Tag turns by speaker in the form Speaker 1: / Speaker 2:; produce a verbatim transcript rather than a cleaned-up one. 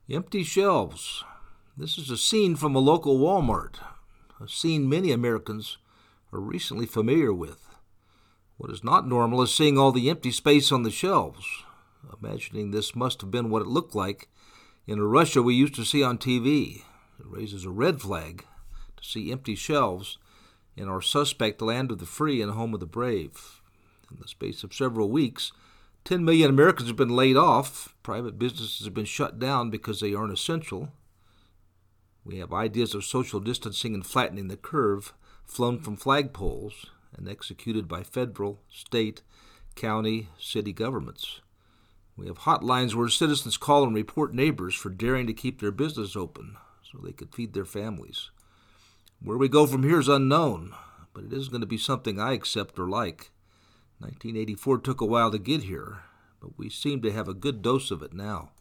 Speaker 1: Empty shelves. This is a scene from a local Walmart, a scene many Americans are recently familiar with. What is not normal is seeing all the empty space on the shelves. Imagining this must have been what it looked like in a Russia we used to see on T V. It raises a red flag to see empty shelves in our suspect land of the free and home of the brave. In the space of several weeks, ten million Americans have been laid off. Private businesses have been shut down because they aren't essential. We have ideas of social distancing and flattening the curve flown from flagpoles and executed by federal, state, county, city governments. We have hotlines where citizens call and report neighbors for daring to keep their business open so they could feed their families. Where we go from here is unknown, but it isn't going to be something I accept or like. nineteen eighty-four took a while to get here, but we seem to have a good dose of it now.